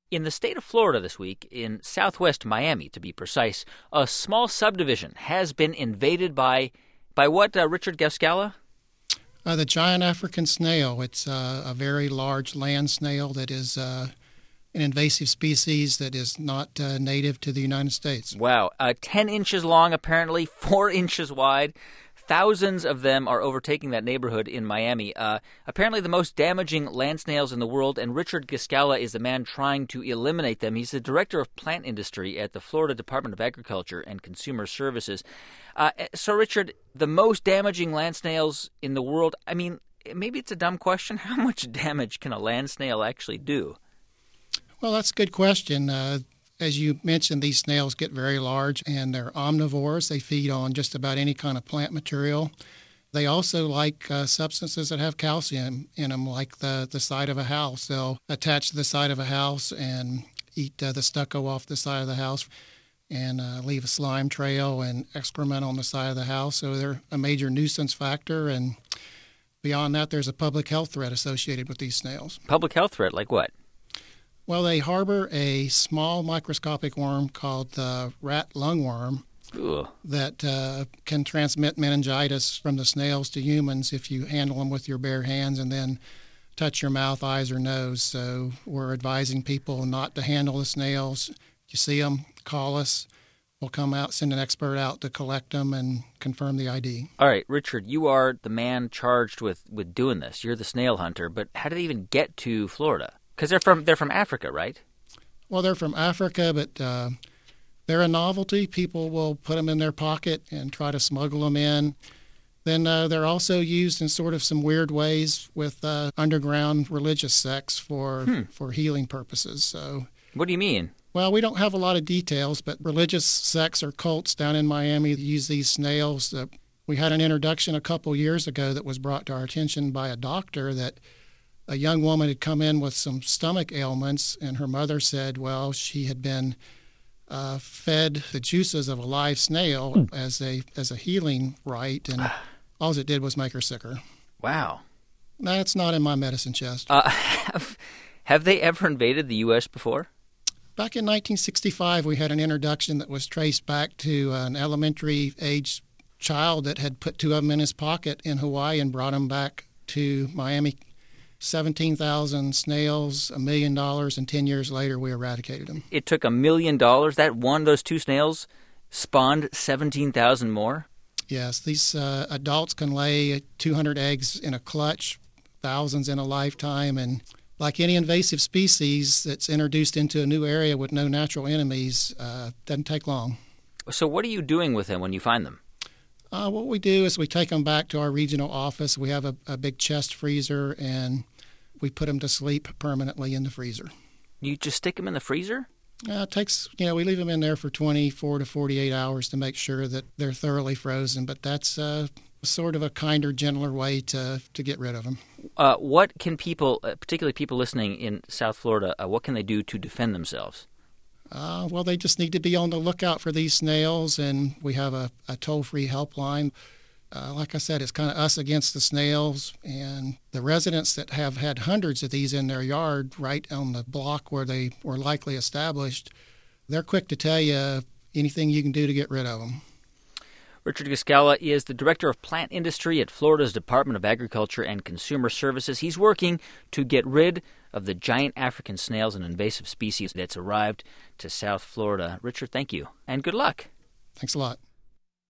In the state of Florida this week, in southwest Miami to be precise, a small subdivision has been invaded by what, Richard Gascala? The giant African snail. It's a very large land snail that is an invasive species that is not native to the United States. Wow. 10 inches long, apparently, 4 inches wide. Thousands of them are overtaking that neighborhood in Miami. Apparently the most damaging land snails in the world, and Richard Gascala is the man trying to eliminate them. He's the director of plant industry at the Florida Department of Agriculture and Consumer Services. So, Richard, the most damaging land snails in the world, I mean, maybe it's a dumb question. How much damage can a land snail actually do? Well, that's a good question. As you mentioned, these snails get very large, and they're omnivores. They feed on just about any kind of plant material. They also like substances that have calcium in them, like the side of a house. They'll attach to the side of a house and eat the stucco off the side of the house and leave a slime trail and excrement on the side of the house. So they're a major nuisance factor, and beyond that, there's a public health threat associated with these snails. Public health threat, like what? Well, they harbor a small microscopic worm called the rat lungworm. Ooh. That can transmit meningitis from the snails to humans if you handle them with your bare hands and then touch your mouth, eyes, or nose. So we're advising people not to handle the snails. If you see them, call us. We'll come out, send an expert out to collect them and confirm the ID. All right, Richard, you are the man charged with doing this. You're the snail hunter, but how did they even get to Florida? Because they're from Africa, right? Well, they're from Africa, but they're a novelty. People will put them in their pocket and try to smuggle them in. Then they're also used in sort of some weird ways with underground religious sects for healing purposes. So, what do you mean? Well, we don't have a lot of details, but religious sects or cults down in Miami use these snails. We had an introduction a couple years ago that was brought to our attention by a doctor that a young woman had come in with some stomach ailments, and her mother said, well, she had been fed the juices of a live snail as a healing rite, and all it did was make her sicker. Wow. That's not in my medicine chest. Have they ever invaded the U.S. before? Back in 1965, we had an introduction that was traced back to an elementary-age child that had put two of them in his pocket in Hawaii and brought them back to Miami. 17,000 snails, $1 million, and 10 years later we eradicated them. It took $1 million? Those two snails spawned 17,000 more? Yes, these adults can lay 200 eggs in a clutch, thousands in a lifetime, and like any invasive species that's introduced into a new area with no natural enemies, doesn't take long. So what are you doing with them when you find them? What we do is we take them back to our regional office. We have a big chest freezer, and we put them to sleep permanently in the freezer. You just stick them in the freezer? It takes, we leave them in there for 24 to 48 hours to make sure that they're thoroughly frozen, but that's sort of a kinder, gentler way to get rid of them. What can people, particularly people listening in South Florida, what can they do to defend themselves? Well, they just need to be on the lookout for these snails, and we have a toll-free helpline. Like I said, it's kind of us against the snails, and the residents that have had hundreds of these in their yard right on the block where they were likely established, they're quick to tell you anything you can do to get rid of them. Richard Gascala is the Director of Plant Industry at Florida's Department of Agriculture and Consumer Services. He's working to get rid of the giant African snails, an invasive species that's arrived to South Florida. Richard, thank you, and good luck. Thanks a lot.